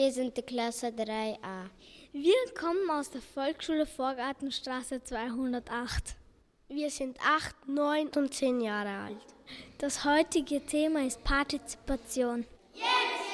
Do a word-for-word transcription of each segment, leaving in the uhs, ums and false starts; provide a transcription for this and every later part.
Wir sind die Klasse drei a. Wir kommen aus der Volksschule Vorgartenstraße zweihundertacht. Wir sind acht, neun und zehn Jahre alt. Das heutige Thema ist Partizipation. Jetzt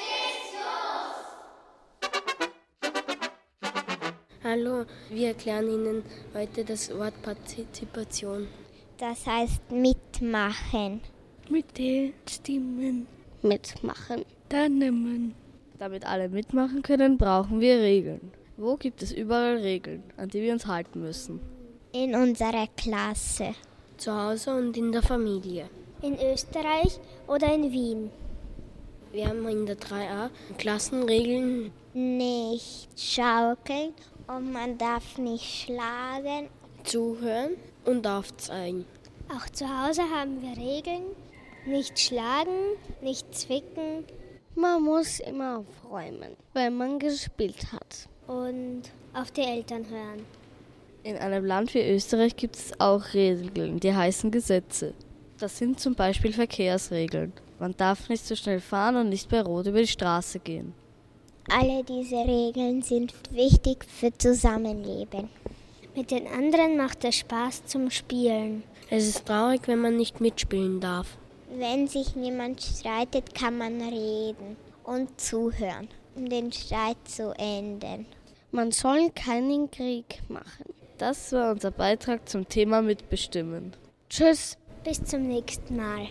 geht's los! Hallo, wir erklären Ihnen heute das Wort Partizipation. Das heißt mitmachen. Mitstimmen. Mitmachen. Teilnehmen. Damit alle mitmachen können, brauchen wir Regeln. Wo gibt es überall Regeln, an die wir uns halten müssen? In unserer Klasse. Zu Hause und in der Familie. In Österreich oder in Wien? Wir haben in der drei a Klassenregeln. Nicht schaukeln und man darf nicht schlagen. Zuhören und aufzeigen. Auch zu Hause haben wir Regeln. Nicht schlagen, nicht zwicken. Man muss immer aufräumen, weil man gespielt hat. Und auf die Eltern hören. In einem Land wie Österreich gibt es auch Regeln, die heißen Gesetze. Das sind zum Beispiel Verkehrsregeln. Man darf nicht so schnell fahren und nicht bei Rot über die Straße gehen. Alle diese Regeln sind wichtig für Zusammenleben. Mit den anderen macht es Spaß zum Spielen. Es ist traurig, wenn man nicht mitspielen darf. Wenn sich jemand streitet, kann man reden und zuhören, um den Streit zu enden. Man soll keinen Krieg machen. Das war unser Beitrag zum Thema Mitbestimmen. Tschüss. Bis zum nächsten Mal.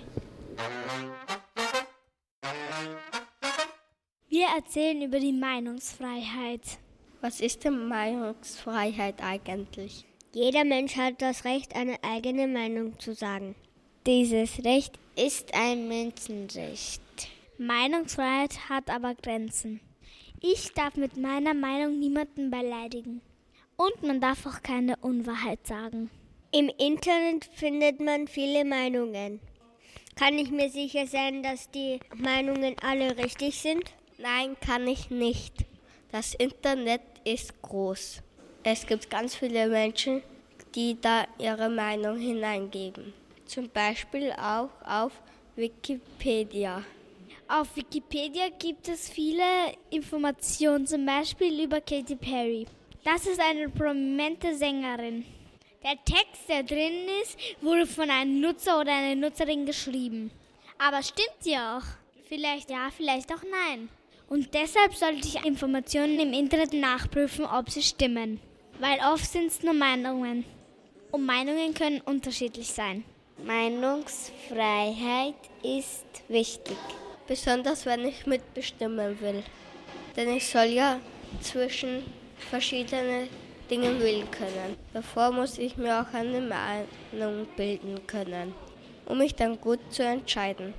Wir erzählen über die Meinungsfreiheit. Was ist denn Meinungsfreiheit eigentlich? Jeder Mensch hat das Recht, eine eigene Meinung zu sagen. Dieses Recht ist ein Menschenrecht. Meinungsfreiheit hat aber Grenzen. Ich darf mit meiner Meinung niemanden beleidigen. Und man darf auch keine Unwahrheit sagen. Im Internet findet man viele Meinungen. Kann ich mir sicher sein, dass die Meinungen alle richtig sind? Nein, kann ich nicht. Das Internet ist groß. Es gibt ganz viele Menschen, die da ihre Meinung hineingeben. Zum Beispiel auch auf Wikipedia. Auf Wikipedia gibt es viele Informationen, zum Beispiel über Katy Perry. Das ist eine prominente Sängerin. Der Text, der drin ist, wurde von einem Nutzer oder einer Nutzerin geschrieben. Aber stimmt ja auch? Vielleicht ja, vielleicht auch nein. Und deshalb sollte ich Informationen im Internet nachprüfen, ob sie stimmen. Weil oft sind es nur Meinungen. Und Meinungen können unterschiedlich sein. Meinungsfreiheit ist wichtig. Besonders wenn ich mitbestimmen will. Denn ich soll ja zwischen verschiedenen Dingen wählen können. Davor muss ich mir auch eine Meinung bilden können, um mich dann gut zu entscheiden.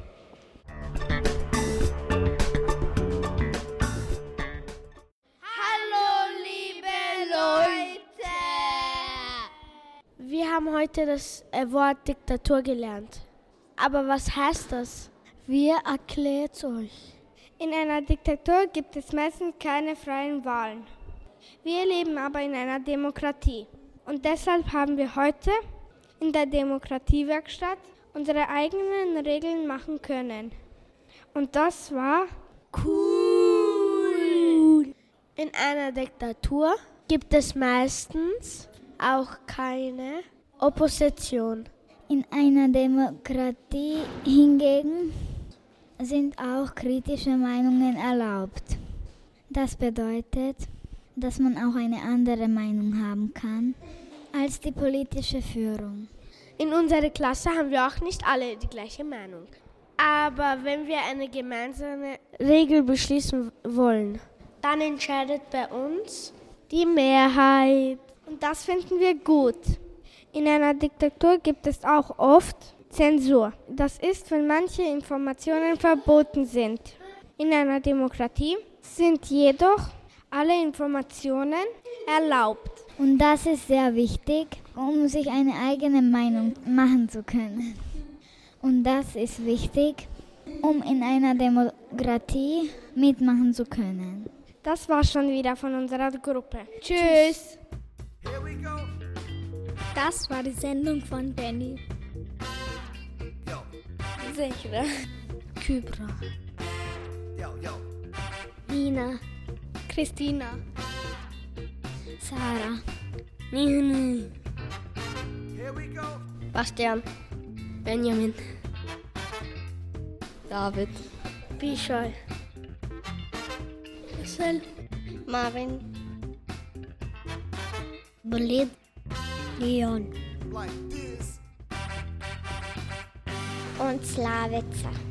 Wir haben heute das Wort Diktatur gelernt. Aber was heißt das? Wir erklären es euch. In einer Diktatur gibt es meistens keine freien Wahlen. Wir leben aber in einer Demokratie. Und deshalb haben wir heute in der Demokratiewerkstatt unsere eigenen Regeln machen können. Und das war cool. In einer Diktatur gibt es meistens auch keine Opposition. In einer Demokratie hingegen sind auch kritische Meinungen erlaubt. Das bedeutet, dass man auch eine andere Meinung haben kann als die politische Führung. In unserer Klasse haben wir auch nicht alle die gleiche Meinung. Aber wenn wir eine gemeinsame Regel beschließen wollen, dann entscheidet bei uns die Mehrheit. Und das finden wir gut. In einer Diktatur gibt es auch oft Zensur. Das ist, wenn manche Informationen verboten sind. In einer Demokratie sind jedoch alle Informationen erlaubt. Und das ist sehr wichtig, um sich eine eigene Meinung machen zu können. Und das ist wichtig, um in einer Demokratie mitmachen zu können. Das war schon wieder von unserer Gruppe. Tschüss! Das war die Sendung von Benny. Zehra. Kybra. Nina. Christina. Sarah. Nihini. Bastian. Benjamin. David. Bishal. Marcel. Marvin. Bolid. Leon. Und Slavica.